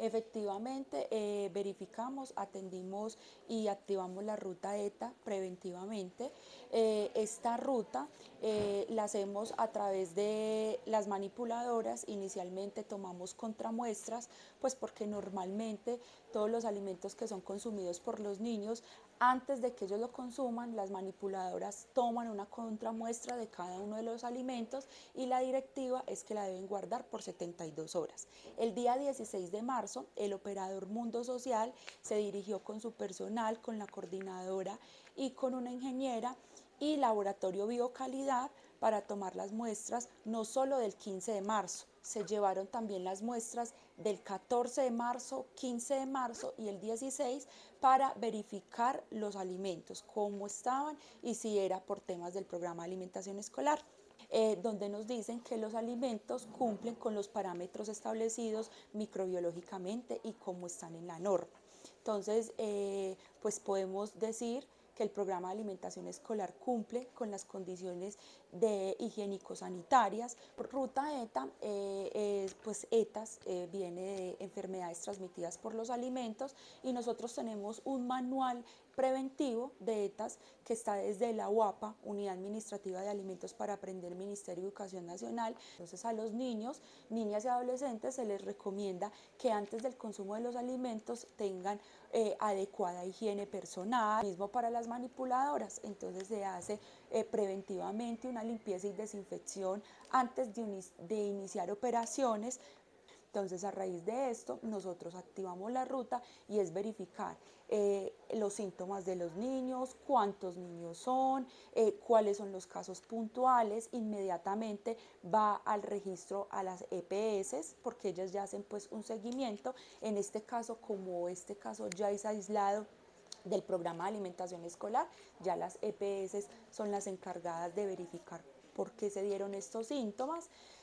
Efectivamente, verificamos, atendimos y activamos la ruta ETA preventivamente. Esta ruta la hacemos a través de las manipuladoras. Inicialmente tomamos contramuestras, pues porque normalmente todos los alimentos que son consumidos por los niños, antes de que ellos lo consuman, las manipuladoras toman una contramuestra de cada uno de los alimentos y la directiva es que la deben guardar por 72 horas. El día 16 de marzo, el operador Mundo Social se dirigió con su personal, con la coordinadora y con una ingeniera y laboratorio biocalidad para tomar las muestras no solo del 15 de marzo, se llevaron también las muestras del 14 de marzo, 15 de marzo y el 16 para verificar los alimentos, cómo estaban y si era por temas del programa de alimentación escolar. Donde nos dicen que los alimentos cumplen con los parámetros establecidos microbiológicamente y cómo están en la norma. Entonces, pues podemos decir que el programa de alimentación escolar cumple con las condiciones de higiénico-sanitarias. Ruta ETA, pues ETAS viene de enfermedades transmitidas por los alimentos y nosotros tenemos un manual preventivo de ETAS que está desde la UAPA, Unidad Administrativa de Alimentos para Aprender, Ministerio de Educación Nacional. Entonces a los niños, niñas y adolescentes se les recomienda que antes del consumo de los alimentos tengan adecuada higiene personal, mismo para las manipuladoras. Entonces se hace preventivamente una limpieza y desinfección antes de iniciar operaciones. Entonces, a raíz de esto, nosotros activamos la ruta y es verificar los síntomas de los niños, cuántos niños son, cuáles son los casos puntuales. Inmediatamente va al registro a las EPS porque ellas ya hacen pues un seguimiento. En este caso, como este caso ya es aislado del programa de alimentación escolar, ya las EPS son las encargadas de verificar por qué se dieron estos síntomas.